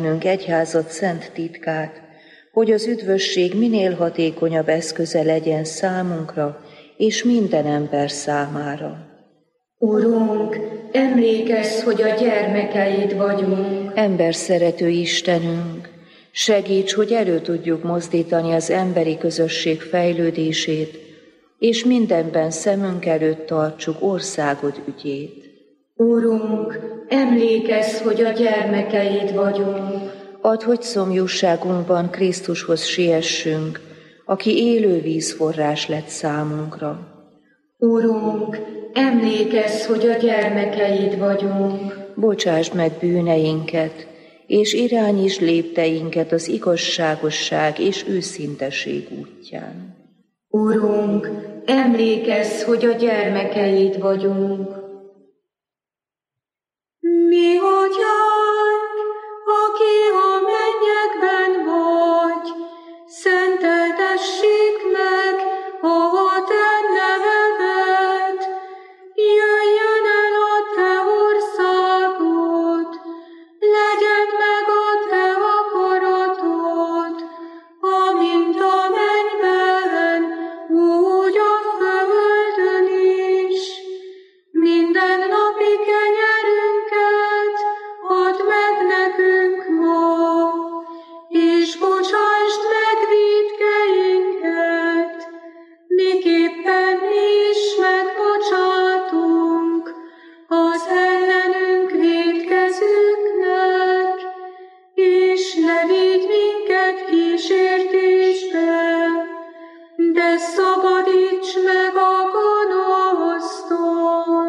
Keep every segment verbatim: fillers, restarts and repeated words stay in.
egyházat szent titkát, hogy az üdvösség minél hatékonyabb eszköze legyen számunkra és minden ember számára. Urunk, emlékezz, hogy a gyermekeid vagyunk. Emberszerető Istenünk, segíts, hogy elő tudjuk mozdítani az emberi közösség fejlődését, és mindenben szemünk előtt tartsuk országod ügyét. Urunk, emlékezz, hogy a gyermekeid vagyunk. Add, hogy szomjúságunkban Krisztushoz siessünk, aki élő vízforrás lett számunkra. Urunk, emlékezz, hogy a gyermekeid vagyunk. Bocsásd meg bűneinket, és irányítsd lépteinket az igazságosság és őszinteség útján. Urunk, emlékezz, hogy a gyermekeid vagyunk. Mi atyánk, aki a mennyekben vagy, szenteltessék meg a te neved, jöjjön el a te országod, legyen meg a te akaratod, amint a mennyben, úgy a földön is. Minden napi kenyerünket add meg nekünk ma, és bocsásd meg vétkeinket, miképpen mi is megbocsátunk az ellenünk vétkezőknek, és ne vigy minket kísértésbe, de szabadíts meg a gonosztól.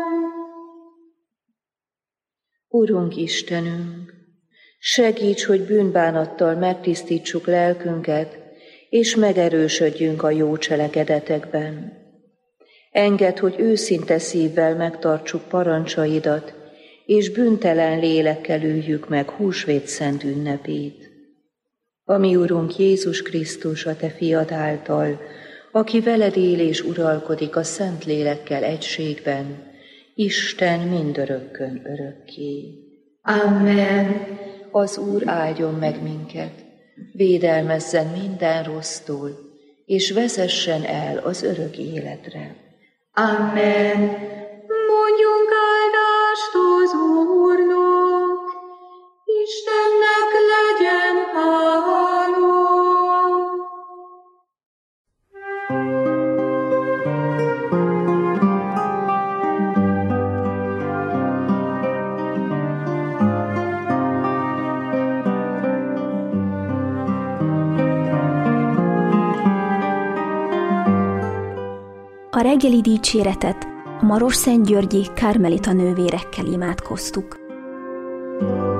Urunk Istenünk, segíts, hogy bűnbánattal megtisztítsuk lelkünket, és megerősödjünk a jó cselekedetekben. Engedd, hogy őszinte szívvel megtartsuk parancsaidat, és bűntelen lélekkel üljük meg húsvét szent ünnepét. A mi Urunk Jézus Krisztus, a te fiad által, aki veled él és uralkodik a szent lélekkel egységben, Isten mindörökkön örökké. Amen. Az Úr áldjon meg minket, védelmezzen minden rossztól, és vezessen el az örök életre. Amen. Mondjunk áldást az Úrnak, Istennek legyen hála. A reggeli dicséretet a Marosszentgyörgyi Kármelita nővérekkel imádkoztuk.